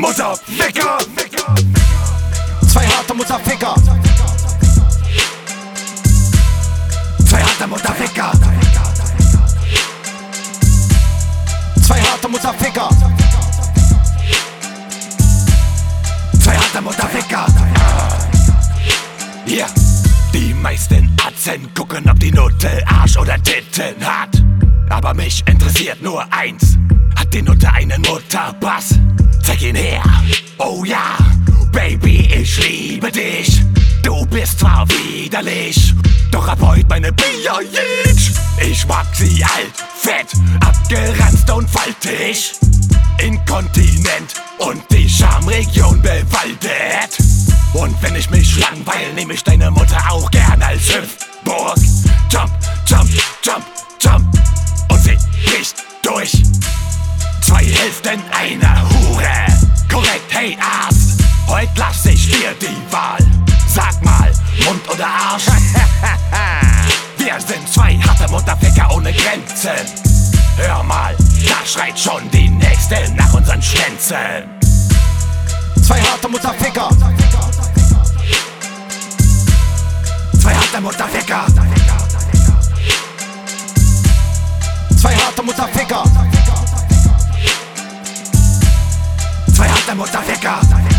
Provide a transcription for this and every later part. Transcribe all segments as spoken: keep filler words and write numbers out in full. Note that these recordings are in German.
Mutterficker. Zwei harte Mutterficker. Zwei harte Mutterficker. Zwei harte Mutterficker. Zwei harte Mutterficker. Hier, die meisten Atzen gucken, ob die Nutte Arsch oder Titten hat. Aber mich interessiert nur eins: Hat die Nutte einen Mutterbass? Zeig ihn her. Oh ja, Baby, ich liebe dich. Du bist zwar widerlich, doch ab heute meine Biajitsch. Ich mag sie alt, fett, abgeranzt und faltig, inkontinent und die Schamregion bewaldet. Und wenn ich mich langweil, nehme ich deine Mutter auch gern als Hüpfburg. Jump, jump, jump, jump. Und sie bricht durch. Zwei Hälften einer Hure. Korrekt, hey Arzt, heute lass ich dir die Wahl. Sag mal, Mund oder Arsch? Wir sind zwei harte Mutterficker ohne Grenzen. Hör mal, da schreit schon die Nächste nach unseren Schwänzen. Zwei harte Mutterficker. Zwei harte Mutterficker. Zwei harte Mutterficker. Zwei harte Mutterficker.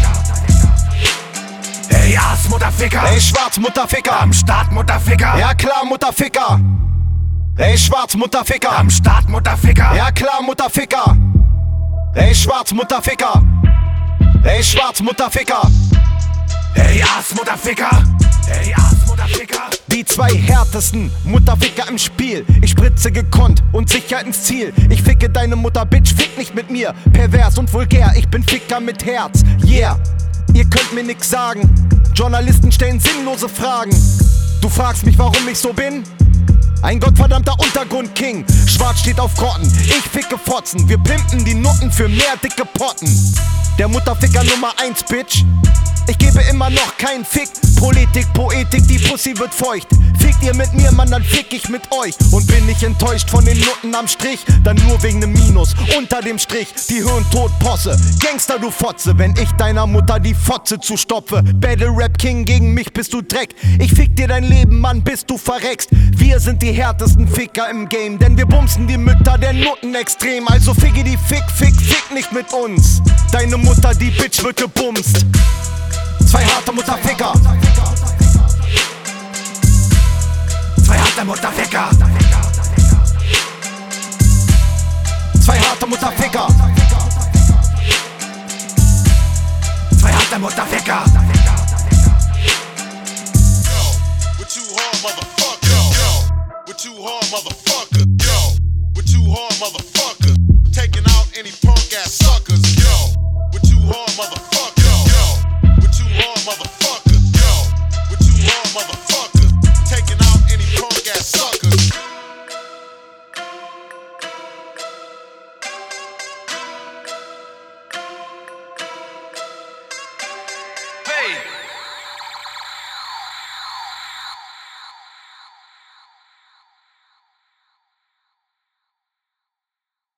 Hey Ass, Mutterficker. Ey Schwarz, Mutterficker. Am Start, Mutterficker. Ja klar, Mutterficker. Ey Schwarz, Mutterficker. Am Start, Mutterficker. Ja klar, Mutterficker. Ey Schwarz, Mutterficker. Ey Schwarz, Mutterficker. Hey Ass, Mutterficker. Hey Ass, Mutterficker. Die zwei härtesten Mutterficker im Spiel. Ich spritze gekonnt und sicher ins Ziel. Ich ficke deine Mutter, Bitch, fick nicht mit mir. Pervers und vulgär, ich bin Ficker mit Herz. Yeah, ihr könnt mir nix sagen. Journalisten stellen sinnlose Fragen. Du fragst mich, warum ich so bin? Ein gottverdammter Untergrund-King. Schwarz steht auf Grotten, ich ficke Fotzen. Wir pimpen die Nutten für mehr dicke Potten. Der Mutterficker Nummer eins, Bitch. Ich gebe immer noch keinen Fick. Politik, Poetik, die Pussy wird feucht. Fickt ihr mit mir, Mann, dann fick ich mit euch. Und bin ich enttäuscht von den Nutten am Strich, dann nur wegen nem Minus unter dem Strich. Die Hirntod-Posse, Gangster, du Fotze. Wenn ich deiner Mutter die Fotze zustopfe. Battle Rap King, gegen mich bist du Dreck. Ich fick dir dein Leben, Mann, bis du verreckst. Wir sind die härtesten Ficker im Game, denn wir bumsen die Mütter der Nutten extrem. Also ficke die Fick, Fick, Fick nicht mit uns. Deine Mutter, die Bitch, wird gebumst. Zwei harte Mutterficker. Zwei harte Mutterficker. Zwei harte Mutterficker. Zwei harte Mutterficker.